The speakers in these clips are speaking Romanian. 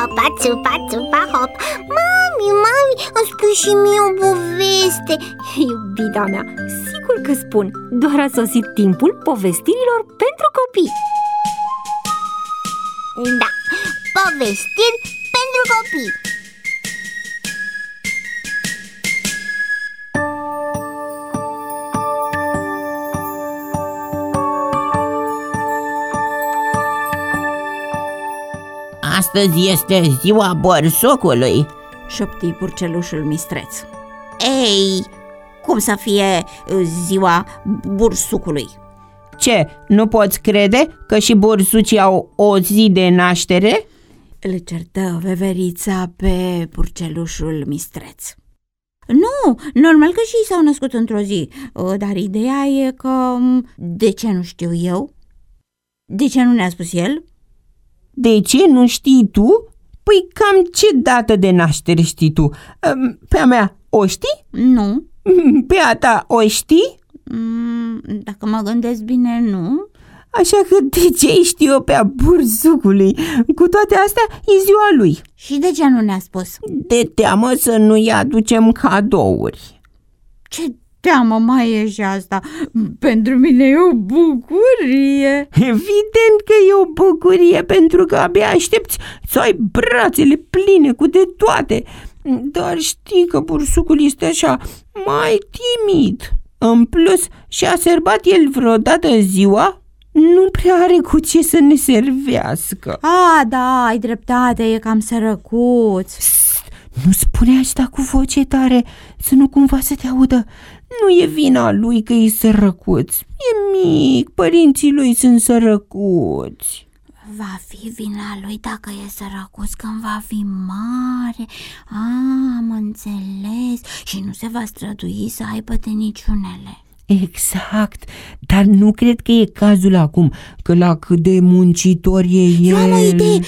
țupa, țupa, țupa, hop. Mami, îmi spui și mie o poveste. Iubita mea, sigur că spun. Doar a sosit timpul povestirilor pentru copii. Da, povestiri pentru copii. Astăzi este ziua borsocului, șopti purcelușul Mistreț. Ei, cum să fie ziua bursucului? Ce, nu poți crede că și bursucii au o zi de naștere? Îl certă veverița pe purcelușul Mistreț. Nu, normal că și ei s-au născut într-o zi, dar ideea e că... De ce nu știu eu? De ce nu ne-a spus el? De ce nu știi tu? Păi cam ce dată de naștere știi tu? Pe a mea o știi? Nu. Pe a ta o știi? Dacă mă gândesc bine, nu. Așa că de ce știu eu pe a bursucului? Cu toate astea e ziua lui. Și de ce nu ne-a spus? De teamă să nu-i aducem cadouri. Ce teamă mai e și asta? Pentru mine e o bucurie. Evident că e o bucurie, pentru că abia aștepți să ai brațele pline cu de toate. Dar știi că bursucul este așa mai timid. În plus, și-a sărbat el vreodată ziua? Nu prea are cu ce să ne servească. Da, ai dreptate, e cam sărăcuț. Nu spune asta cu voce tare, să nu cumva să te audă. Nu e vina lui că e sărăcuț. E mic, părinții lui sunt sărăcuți. Va fi vina lui dacă e sărăcuț când va fi mare. Am înțeles. Și nu se va strădui să aibă de niciunele. Exact, dar nu cred că e cazul acum, că la cât de muncitor e el... Eu am o idee.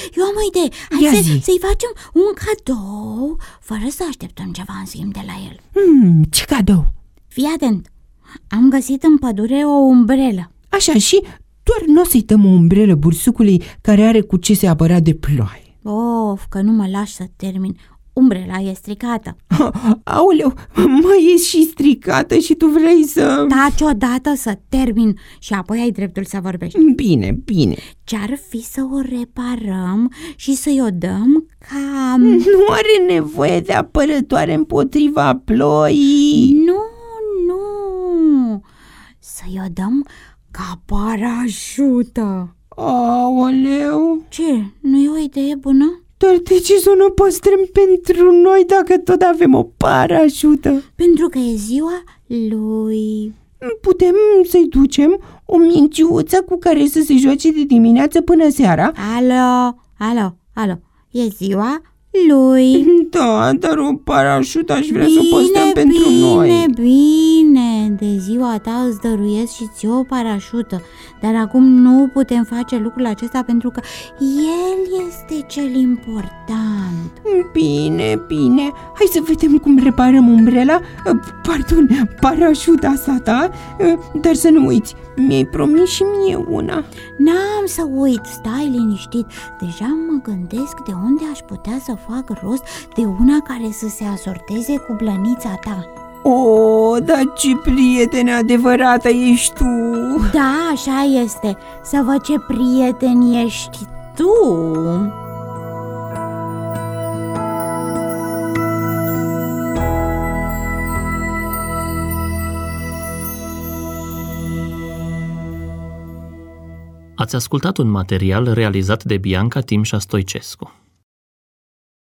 Hai să-i facem un cadou, fără să așteptăm ceva în schimb de la el. Ce cadou? Fii atent, am găsit în pădure o umbrelă. Așa, și doar nu o să-i dăm o umbrelă bursucului care are cu ce se apăra de ploaie. Of, că nu mă lași să termin. Umbrela e stricată. Aoleu, e și stricată și tu vrei să... Taci odată să termin și apoi ai dreptul să vorbești. Bine. Ce-ar fi să o reparăm și să-i o dăm ca... Nu are nevoie de apărătoare împotriva ploii. Nu. Să-i o dăm ca parașută. Aoleu. Ce? Nu e o idee bună? Dar de ce să nu păstrăm pentru noi dacă tot avem o parașută? Pentru că e ziua lui. Putem să-i ducem o mingiuță cu care să se joace de dimineață până seara? Alo, e ziua lui. Da, dar o parașută aș vrea să o păstrăm pentru noi. Bine, de ziua ta îți dăruiesc și ție o parașută. Dar acum nu putem face lucrul acesta pentru că el este cel important. Bine, hai să vedem cum reparăm umbrela, parașuta asta ta. Dar să nu uiți, mi-ai promis și mie una. N-am să uit, stai liniștit. Deja mă gândesc de unde aș putea să fac rost de una care să se asorteze cu blănița ta. Dar ce prietene adevărată ești tu! Da, așa este. Să văd ce prieten ești tu! Ați ascultat un material realizat de Bianca Timșa Stoicescu.